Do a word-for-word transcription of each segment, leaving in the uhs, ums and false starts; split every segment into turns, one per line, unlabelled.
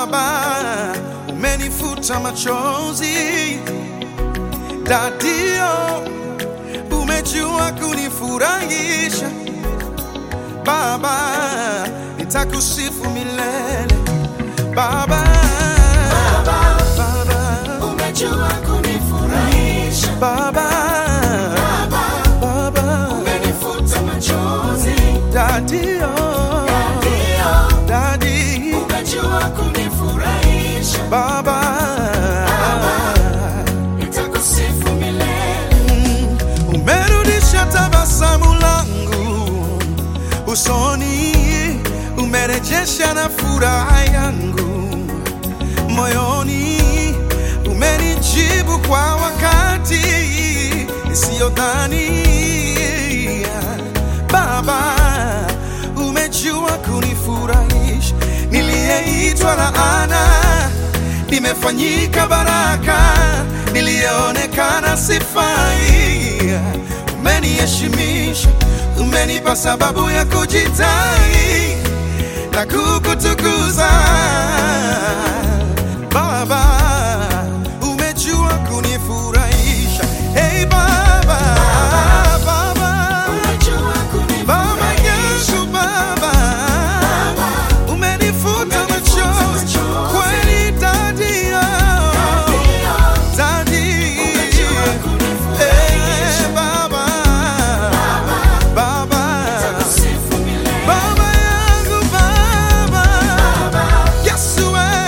Baba, umenifuta machozi. Dadio, umejua kunifurahisha. Baba, nitakusifu milele. Baba,
Baba,
Baba,
umejua kunifurahisha.
Baba,
Baba,
Baba,
umenifuta machozi.
Dadio,
Dadio,
Dadi,
umejua kunifurahisha.
Baba,
Nitakusifu milele.
umerudisha tabasamu langu usoni, umerejesha na furaha yangu moyoni, umenijibu kwa wakati nisiyodhania. Baba, umejua kunifurahisha. Niliyeitwa laana nimefanyika baraka, niliyeonekana sifai umeniheshimisha, umenipa sababu ya kujitai na kukutukuza. Baba, umejua kunifurahisha. Hey Baba, Baba,
Umejua
Baba
kunifurahisha.
yangu Baba, umenifuta machozi kweli. Dadi, Dadi,
Umejua kunifurahisha.
eh, Baba, Baba,
Nitakusifu milele.
Baba yangu Baba, Yesu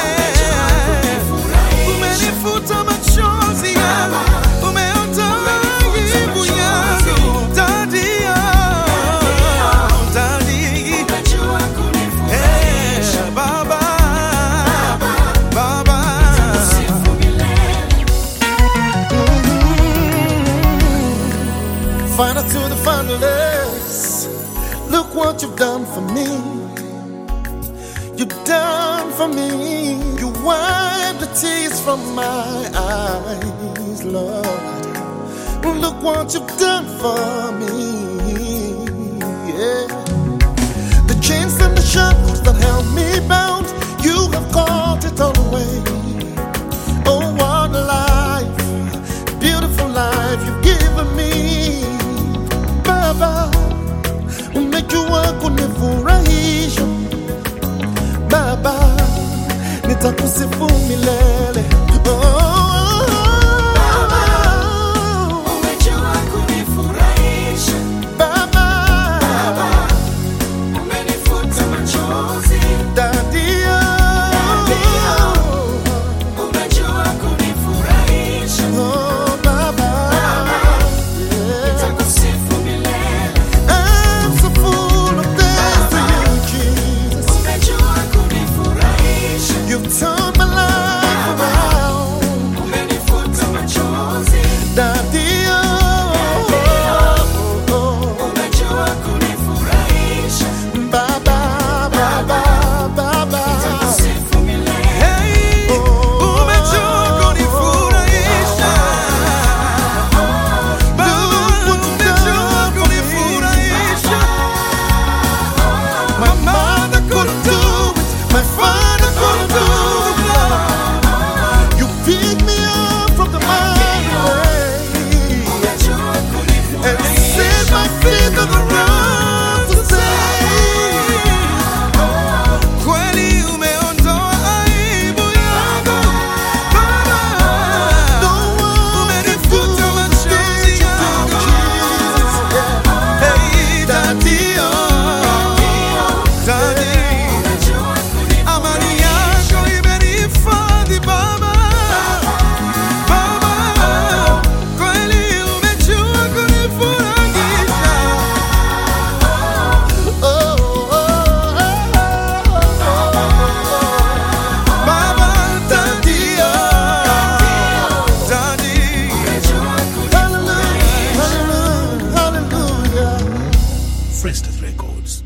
umenifuta machozi yangu, umeondoa aibu yangu. Dadi, Dadi,
Umejua kunifurahisha.
eh, Baba, Baba.
Nitakusifu milele.
Final to the finalists. Look what you've done for me. You've done for me. You wiped the tears from my eyes, Lord. Look what you've done for me. Yeah. The chains and the shackles that held me bound, you have caught it all away. Oh, what a life, beautiful life you've given me. Baba, umejua kunifurahisha. Baba, nitakusifu milele. Oh,
Umejua kunifurahisha.
Baba,
Umenifuta machozi.
Dadio,
Umejua kunifurahisha.
oh Baba, yeah.
Nitakusifu milele.
I'm so full of thanks to you, Jesus.
Umejua kunifurahisha.
You've turned my life around.
Umenifuta machozi.
Dadio,
Umejua kunifurahisha.
Baba, Baba, Baba.
Nitakusifu milele.
Hey, umejua kunifurahisha. Baba, umejua kunifurahisha.
My mother couldn't do it, my father couldn't do it. You picked me up from the miry way
Umejua
and
kunifurahisha.
set my feet on the road to say,
Kweli umeondoa aibu yangu. Baba,
no one
umenifuta machozi yangu. Hey, Dadio, Dadi,
Umejua
amani yako imenihifadhi Baba. Baba, kweli umejua kunifurahisha.
oh, oh, oh,
Baba, Dadio, Dadi.
hallelujah, hallelujah, hallelujah.
Fresta Records.